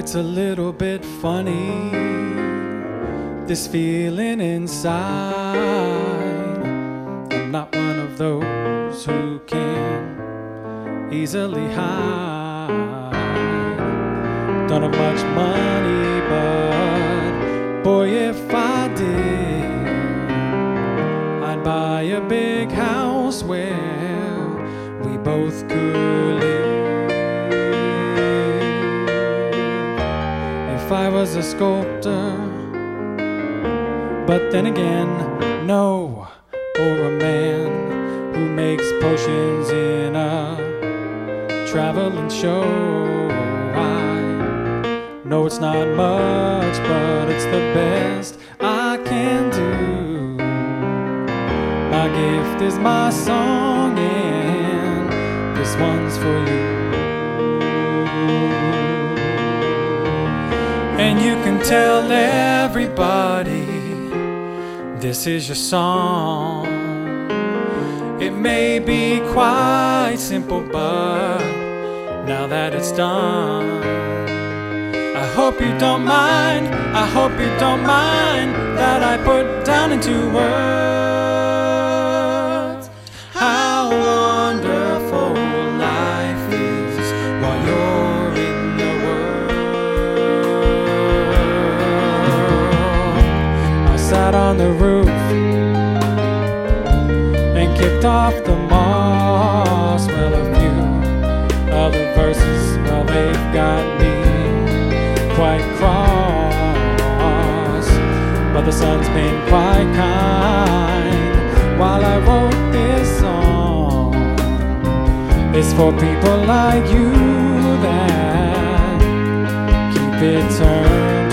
It's a little bit funny, this feeling inside. I'm not one of those who can easily hide. Don't have much money, but boy, if I did, I'd buy a big house where we both could live. If I was a sculptor, but then again, no, or a man who makes potions in a traveling show. I know it's not much, but it's the best I can do. My gift is my song, and this one's for you. And you can tell everybody this is your song. It may be quite simple, but now that it's done, I hope you don't mind, I hope you don't mind that I put down into words how wonderful life is while you're in the world. I sat on the roof and kicked off the moss. Well, a few of the verses, well, they've got me quite cross, but the sun's been quite kind while I wrote this song. It's for people like you that keep it turned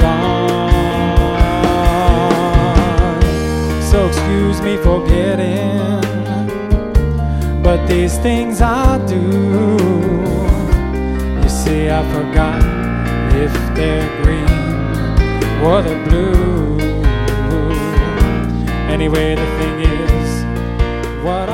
on. So excuse me for getting, but these things I do, you see, I forgot if they're green or the blue. Anyway, the thing is, what